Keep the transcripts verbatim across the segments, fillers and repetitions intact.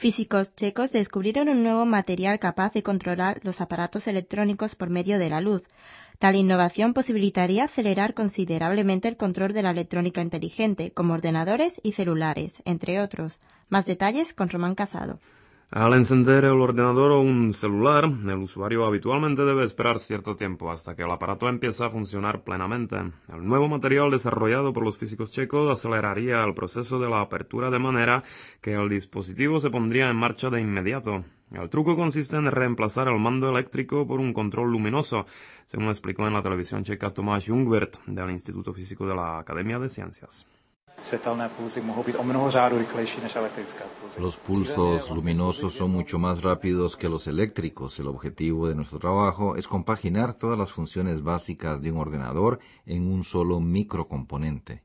Físicos checos descubrieron un nuevo material capaz de controlar los aparatos electrónicos por medio de la luz. Tal innovación posibilitaría acelerar considerablemente el control de la electrónica inteligente, como ordenadores y celulares, entre otros. Más detalles con Román Casado. Al encender el ordenador o un celular, el usuario habitualmente debe esperar cierto tiempo hasta que el aparato empiece a funcionar plenamente. El nuevo material desarrollado por los físicos checos aceleraría el proceso de la apertura de manera que el dispositivo se pondría en marcha de inmediato. El truco consiste en reemplazar el mando eléctrico por un control luminoso, según explicó en la televisión checa Tomáš Jungwirth del Instituto Físico de la Academia de Ciencias. Los pulsos luminosos son mucho más rápidos que los eléctricos. El objetivo de nuestro trabajo es compaginar todas las funciones básicas de un ordenador en un solo microcomponente.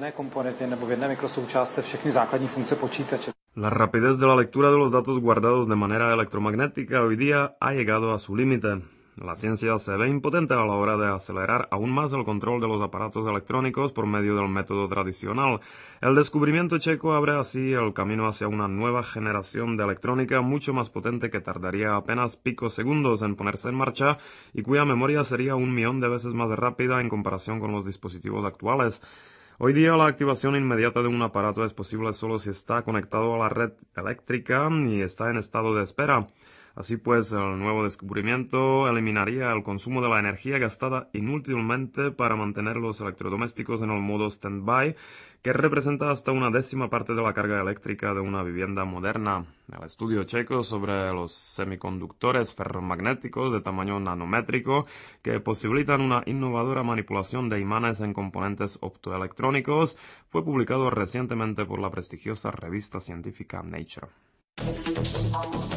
La rapidez de la lectura de los datos guardados de manera electromagnética hoy día ha llegado a su límite. La ciencia se ve impotente a la hora de acelerar aún más el control de los aparatos electrónicos por medio del método tradicional. El descubrimiento checo abre así el camino hacia una nueva generación de electrónica mucho más potente que tardaría apenas picosegundos en ponerse en marcha y cuya memoria sería un millón de veces más rápida en comparación con los dispositivos actuales. Hoy día la activación inmediata de un aparato es posible solo si está conectado a la red eléctrica y está en estado de espera. Así pues, el nuevo descubrimiento eliminaría el consumo de la energía gastada inútilmente para mantener los electrodomésticos en el modo stand-by, que representa hasta una décima parte de la carga eléctrica de una vivienda moderna. El estudio checo sobre los semiconductores ferromagnéticos de tamaño nanométrico que posibilitan una innovadora manipulación de imanes en componentes optoelectrónicos fue publicado recientemente por la prestigiosa revista científica Nature.